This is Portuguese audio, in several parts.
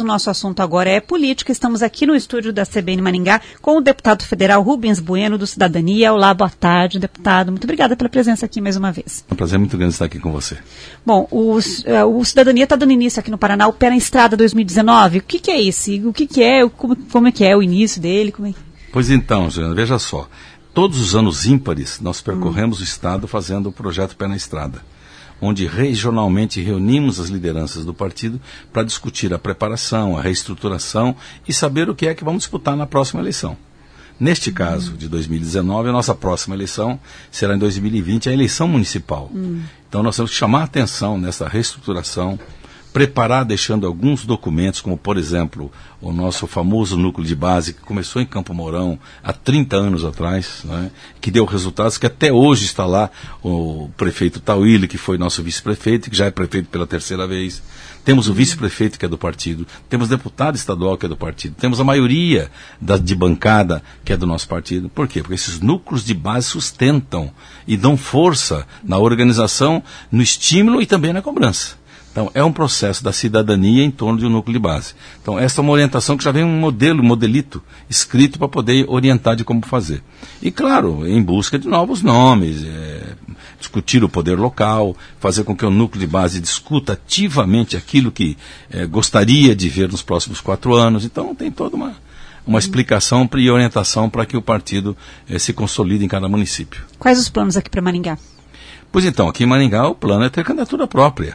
O nosso assunto agora é política. Estamos aqui no estúdio da CBN Maringá com o deputado federal Rubens Bueno, do Cidadania. Olá, boa tarde, deputado. Muito obrigada pela presença aqui mais uma vez. É um prazer muito grande estar aqui com você. Bom, o Cidadania está dando início aqui no Paraná, o Pé na Estrada 2019. O que é isso? O que é? Como é que é o início dele? Pois então, Juliana, veja só. Todos os anos ímpares, nós percorremos o Estado fazendo o projeto Pé na Estrada, onde regionalmente reunimos as lideranças do partido para discutir a preparação, a reestruturação e saber o que é que vamos disputar na próxima eleição. Neste caso, de 2019, a nossa próxima eleição será em 2020, a eleição municipal. Então nós temos que chamar a atenção nessa reestruturação, preparar deixando alguns documentos, como por exemplo, o nosso famoso núcleo de base, que começou em Campo Mourão há 30 anos atrás, né, que deu resultados, que até hoje está lá o prefeito Tauílio, que foi nosso vice-prefeito, que já é prefeito pela terceira vez. Temos o vice-prefeito, que é do partido, temos deputado estadual, que é do partido, temos a maioria de bancada, que é do nosso partido. Por quê? Porque esses núcleos de base sustentam e dão força na organização, no estímulo e também na cobrança. Então, é um processo da cidadania em torno de um núcleo de base. Então, essa é uma orientação que já vem um modelito escrito para poder orientar de como fazer. E, claro, em busca de novos nomes, discutir o poder local, fazer com que o núcleo de base discuta ativamente aquilo que gostaria de ver nos próximos 4 anos. Então, tem toda uma explicação e orientação para que o partido se consolide em cada município. Quais os planos aqui para Maringá? Pois então, aqui em Maringá o plano é ter candidatura própria.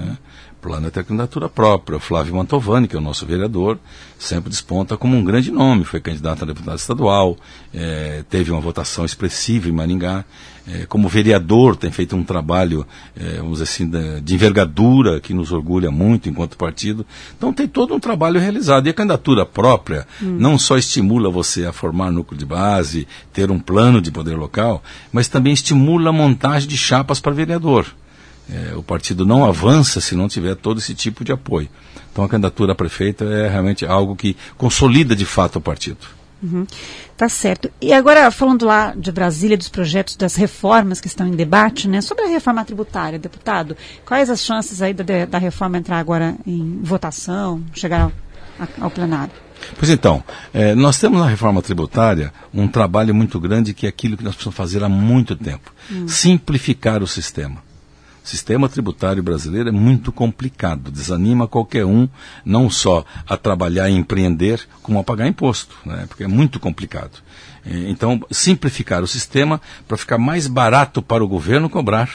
O plano é ter candidatura própria. O Flávio Mantovani, que é o nosso vereador, sempre desponta como um grande nome. Foi candidato a deputado estadual, teve uma votação expressiva em Maringá. Como vereador, tem feito um trabalho, vamos dizer assim, de envergadura, que nos orgulha muito enquanto partido. Então tem todo um trabalho realizado. E a candidatura própria não só estimula você a formar núcleo de base, ter um plano de poder local, mas também estimula a montagem de chapas para vereador. O partido não avança se não tiver todo esse tipo de apoio. Então a candidatura a prefeita é realmente algo que consolida de fato o partido. Tá certo. E agora, falando lá de Brasília, dos projetos, das reformas que estão em debate, né? Sobre a reforma tributária, deputado, quais as chances aí da reforma entrar agora em votação, chegar ao plenário? Pois então, nós temos na reforma tributária um trabalho muito grande que é aquilo que nós precisamos fazer há muito tempo. Simplificar o sistema. O sistema tributário brasileiro é muito complicado, desanima qualquer um, não só a trabalhar e empreender, como a pagar imposto, né? Porque é muito complicado. Então, simplificar o sistema para ficar mais barato para o governo cobrar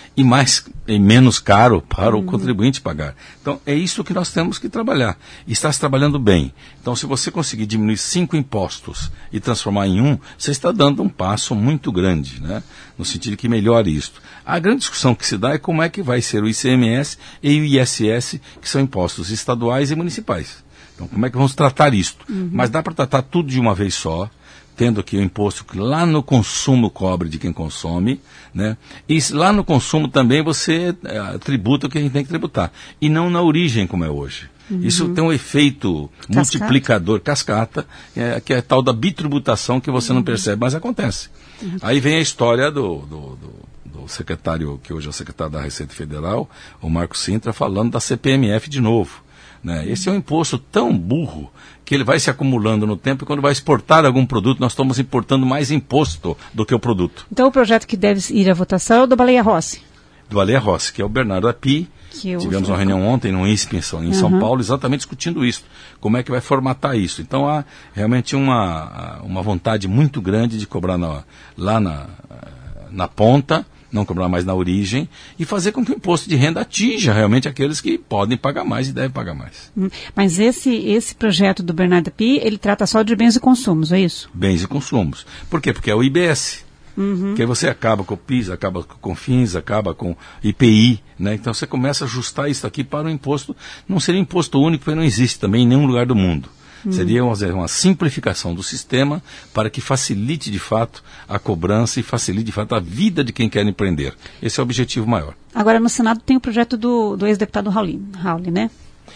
e menos caro para o contribuinte pagar. Então, é isso que nós temos que trabalhar. E está se trabalhando bem. Então, se você conseguir diminuir 5 impostos e transformar em um, você está dando um passo muito grande, né? No sentido de que melhore isto. A grande discussão que se dá é como é que vai ser o ICMS e o ISS, que são impostos estaduais e municipais. Então, como é que vamos tratar isto? Mas dá para tratar tudo de uma vez só, tendo aqui o imposto que lá no consumo cobre de quem consome, né? E lá no consumo também você tributa o que a gente tem que tributar. E não na origem, como é hoje. Isso tem um efeito multiplicador, cascata, que é a tal da bitributação que você não percebe, mas acontece. Aí vem a história do secretário, que hoje é o secretário da Receita Federal, o Marco Sintra, falando da CPMF de novo. Né? Esse é um imposto tão burro que ele vai se acumulando no tempo e quando vai exportar algum produto, nós estamos importando mais imposto do que o produto. Então o projeto que deve ir à votação é o do Baleia Rossi. Do Baleia Rossi, que é o Bernardo Api. Tivemos uma reunião ontem no INSP em São Paulo, exatamente discutindo isso. Como é que vai formatar isso. Então há realmente uma vontade muito grande de cobrar lá na ponta, não cobrar mais na origem, e fazer com que o imposto de renda atinja realmente aqueles que podem pagar mais e devem pagar mais. Mas esse projeto do Bernardo Api, ele trata só de bens e consumos, é isso? Bens e consumos. Por quê? Porque é o IBS. Que aí você acaba com o PIS, acaba com o CONFINS, acaba com o IPI, né? Então você começa a ajustar isso aqui para o imposto. Não seria imposto único, porque não existe também em nenhum lugar do mundo. Seria uma simplificação do sistema para que facilite de fato a cobrança e facilite de fato a vida de quem quer empreender. Esse é o objetivo maior. Agora no Senado tem o projeto do ex-deputado Raul, né?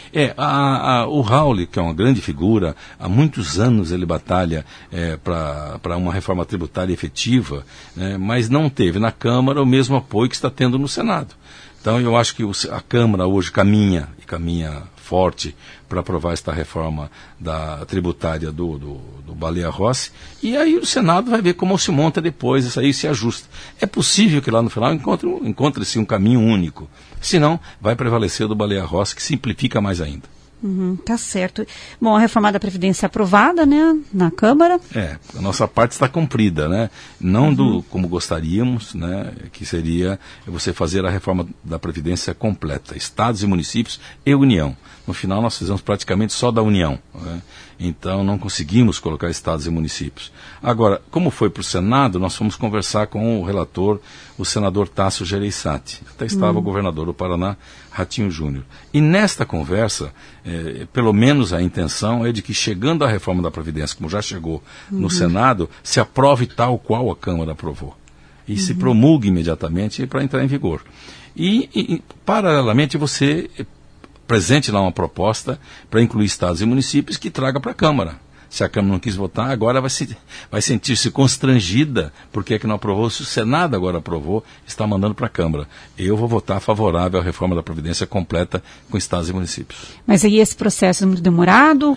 O Raul, que é uma grande figura, há muitos anos ele batalha para uma reforma tributária efetiva, né, mas não teve na Câmara o mesmo apoio que está tendo no Senado. Então eu acho que a Câmara hoje caminha forte para aprovar esta reforma da tributária do Baleia Rossi, e aí o Senado vai ver como se monta depois, isso aí se ajusta. É possível que lá no final encontre-se um caminho único, senão vai prevalecer o do Baleia Rossi, que simplifica mais ainda. Tá certo. Bom, a reforma da Previdência é aprovada, né, na Câmara. A nossa parte está cumprida, né? Não como gostaríamos, né, que seria você fazer a reforma da Previdência completa, estados e municípios e União. No final nós fizemos praticamente só da União, né? Então não conseguimos colocar estados e municípios. Agora, como foi para o Senado, nós fomos conversar com o relator, o senador Tasso Gereissati. Até estava o governador do Paraná, Ratinho Júnior. E nesta conversa, pelo menos a intenção é de que, chegando a reforma da Previdência, como já chegou no Senado, se aprove tal qual a Câmara aprovou. E se promulgue imediatamente para entrar em vigor. E paralelamente, você presente lá uma proposta para incluir estados e municípios que traga para a Câmara. Se a Câmara não quis votar, agora vai sentir-se constrangida, porque é que não aprovou, se o Senado agora aprovou, está mandando para a Câmara. Eu vou votar favorável à reforma da Previdência completa com estados e municípios. Mas aí esse processo é muito demorado?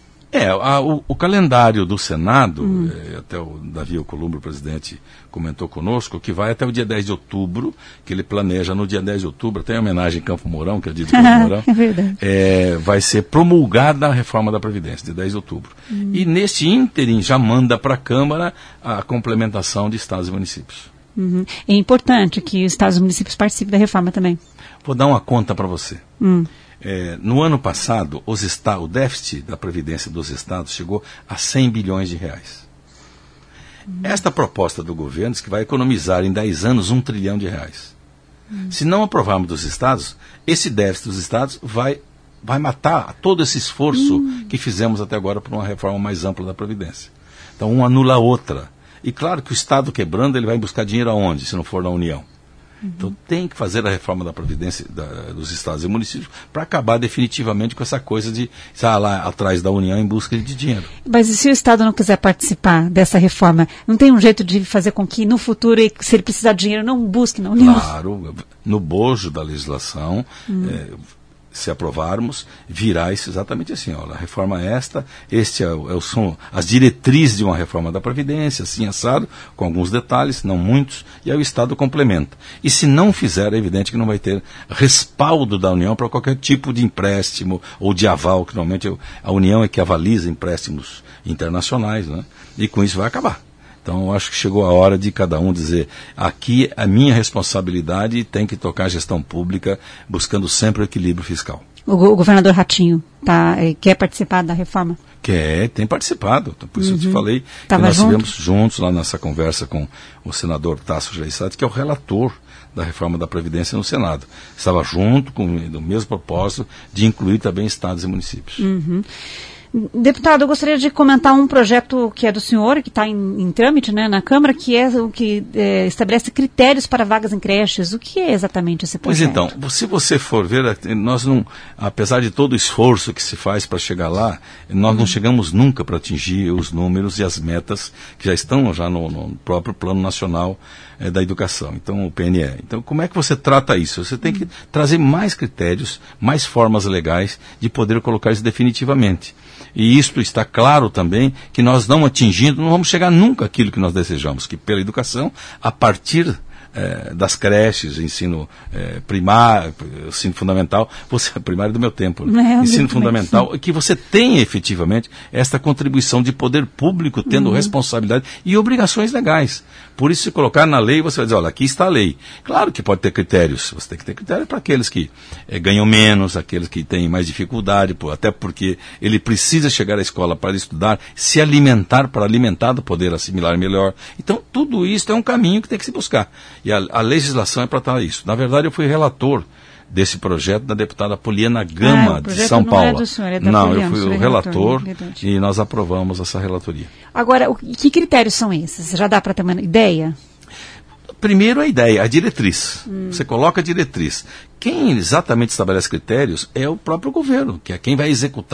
O calendário do Senado, até o Davi Alcolumbre, o presidente, comentou conosco, que vai até o dia 10 de outubro, que ele planeja no dia 10 de outubro, tem homenagem em Campo Mourão, que é o dia de Campo Mourão, é verdade. Vai ser promulgada a reforma da Previdência, dia 10 de outubro. E neste ínterim já manda para a Câmara a complementação de estados e municípios. É importante que os estados e municípios participem da reforma também. Vou dar uma conta para você. No ano passado, o déficit da Previdência dos estados chegou a 100 bilhões de reais. Esta proposta do governo diz que vai economizar em 10 anos 1 trilhão de reais. Se não aprovarmos dos estados, esse déficit dos estados vai matar todo esse esforço que fizemos até agora por uma reforma mais ampla da Previdência. Então, um anula a outra. E claro que o Estado quebrando, ele vai buscar dinheiro aonde, se não for na União? Então tem que fazer a reforma da Previdência dos estados e municípios para acabar definitivamente com essa coisa de estar lá atrás da União em busca de dinheiro. Mas e se o Estado não quiser participar dessa reforma, não tem um jeito de fazer com que no futuro, se ele precisar de dinheiro, não busque na União? Claro, no bojo da legislação, se aprovarmos, virá isso exatamente assim. A reforma são as diretrizes de uma reforma da Previdência, assim assado, com alguns detalhes, não muitos, e aí o Estado complementa. E se não fizer, é evidente que não vai ter respaldo da União para qualquer tipo de empréstimo ou de aval, que normalmente a União é que avaliza empréstimos internacionais, né? E com isso vai acabar. Então, eu acho que chegou a hora de cada um dizer, aqui a minha responsabilidade e tem que tocar a gestão pública, buscando sempre o equilíbrio fiscal. O governador Ratinho quer participar da reforma? Tem participado. Por isso eu te falei que nós estivemos juntos lá nessa conversa com o senador Tasso Gereissati, que é o relator da reforma da Previdência no Senado. Estava junto com o mesmo propósito de incluir também estados e municípios. Deputado, eu gostaria de comentar um projeto que é do senhor, que está em trâmite, né, na Câmara, que é o que estabelece critérios para vagas em creches. O que é exatamente esse projeto? Pois então, se você for ver, nós não, apesar de todo o esforço que se faz para chegar lá, nós não chegamos nunca para atingir os números e as metas que já estão no próprio Plano Nacional da Educação, então o PNE. Então, como é que você trata isso? Você tem que trazer mais critérios, mais formas legais de poder colocar isso definitivamente. E isto está claro também que nós não vamos chegar nunca àquilo que nós desejamos, que pela educação, a partir das creches, ensino primário, ensino fundamental, primário do meu tempo, né? Ensino fundamental, que você tenha efetivamente esta contribuição de poder público, tendo responsabilidade e obrigações legais. Por isso, se colocar na lei, você vai dizer, olha, aqui está a lei. Claro que pode ter critérios, você tem que ter critérios para aqueles que ganham menos, aqueles que têm mais dificuldade, até porque ele precisa chegar à escola para estudar, se alimentar para alimentar do poder assimilar melhor. Então, tudo isso é um caminho que tem que se buscar. E a legislação é para estar isso. Na verdade, eu fui relator desse projeto da deputada Poliana Gama, de São Paulo. Não é do senhor, é da Poliana, eu fui o relator e nós aprovamos essa relatoria. Agora, que critérios são esses? Já dá para ter uma ideia? Primeiro a ideia, a diretriz. Você coloca a diretriz. Quem exatamente estabelece critérios é o próprio governo, que é quem vai executar.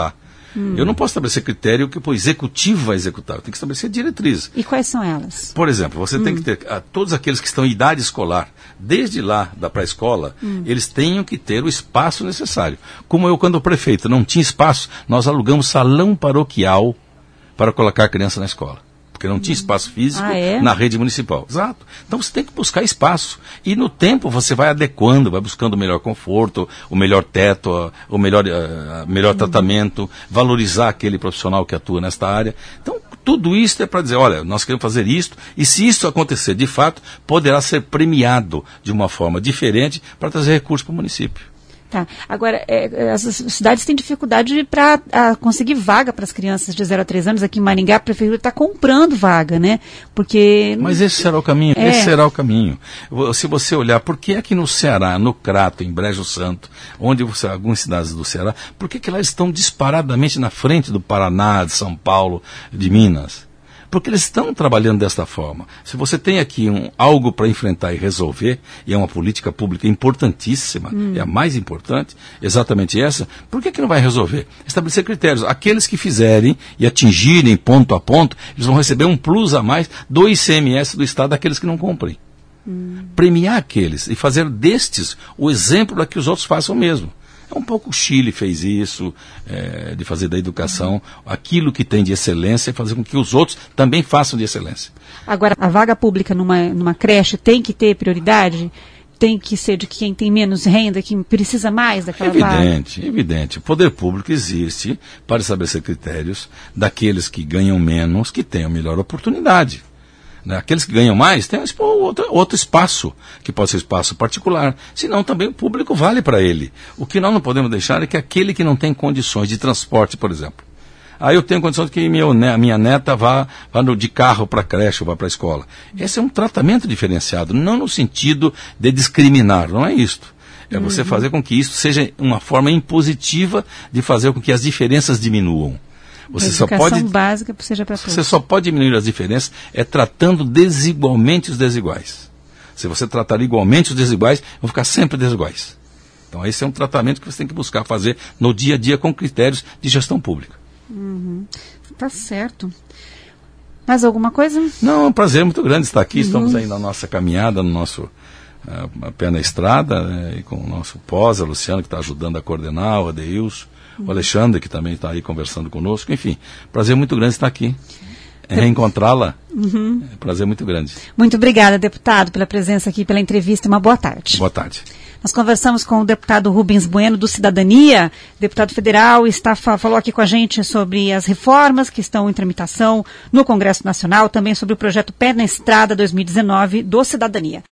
Eu não posso estabelecer critério que o executivo vai executar, eu tenho que estabelecer diretrizes. E quais são elas? Por exemplo, você tem que ter, todos aqueles que estão em idade escolar, desde lá da pré-escola, eles tenham que ter o espaço necessário. Como eu, quando o prefeito não tinha espaço, nós alugamos salão paroquial para colocar a criança na escola. Porque não tinha espaço físico na rede municipal. Exato. Então você tem que buscar espaço. E no tempo você vai adequando, vai buscando o melhor conforto, o melhor teto, o melhor tratamento, valorizar aquele profissional que atua nesta área. Então tudo isso é para dizer, olha, nós queremos fazer isto, e se isso acontecer de fato, poderá ser premiado de uma forma diferente para trazer recursos para o município. Tá. Agora, as cidades têm dificuldade para conseguir vaga para as crianças de 0 a 3 anos. Aqui em Maringá, a prefeitura está comprando vaga, né? Porque... Mas esse será o caminho, esse será o caminho. Se você olhar, por que é que no Ceará, no Crato, em Brejo Santo, onde algumas cidades do Ceará, por que elas estão disparadamente na frente do Paraná, de São Paulo, de Minas? Porque eles estão trabalhando desta forma. Se você tem aqui algo para enfrentar e resolver, e é uma política pública importantíssima, é a mais importante, exatamente essa, por que não vai resolver? Estabelecer critérios. Aqueles que fizerem e atingirem ponto a ponto, eles vão receber um plus a mais do ICMS do Estado daqueles que não cumprem. Premiar aqueles e fazer destes o exemplo para que os outros façam o mesmo. É um pouco o Chile fez isso, de fazer da educação aquilo que tem de excelência e fazer com que os outros também façam de excelência. Agora, a vaga pública numa creche tem que ter prioridade? Tem que ser de quem tem menos renda, quem precisa mais daquela vaga? Evidente. O poder público existe para estabelecer critérios daqueles que ganham menos, que tenham melhor oportunidade. Aqueles que ganham mais têm outro espaço, que pode ser espaço particular, senão também o público vale para ele. O que nós não podemos deixar é que aquele que não tem condições de transporte, por exemplo. Eu tenho condição de que a minha neta vá de carro para a creche ou vá para a escola. Esse é um tratamento diferenciado, não no sentido de discriminar, não é isto. É você fazer com que isso seja uma forma impositiva de fazer com que as diferenças diminuam. Você básica seja para todos. Você só pode diminuir as diferenças tratando desigualmente os desiguais. Se você tratar igualmente os desiguais, vão ficar sempre desiguais. Então esse é um tratamento que você tem que buscar fazer no dia a dia com critérios de gestão pública. Tá certo. Mais alguma coisa? Não, é um prazer muito grande estar aqui. Estamos aí na nossa caminhada, no nosso pé na estrada, e com o nosso pós, a Luciana, que está ajudando a coordenar, o Adeilson, o Alexandre, que também está aí conversando conosco. Enfim, prazer muito grande estar aqui. Reencontrá-la, é um prazer muito grande. Muito obrigada, deputado, pela presença aqui, pela entrevista. Uma boa tarde. Boa tarde. Nós conversamos com o deputado Rubens Bueno, do Cidadania, deputado federal, falou aqui com a gente sobre as reformas que estão em tramitação no Congresso Nacional, também sobre o projeto Pé na Estrada 2019 do Cidadania.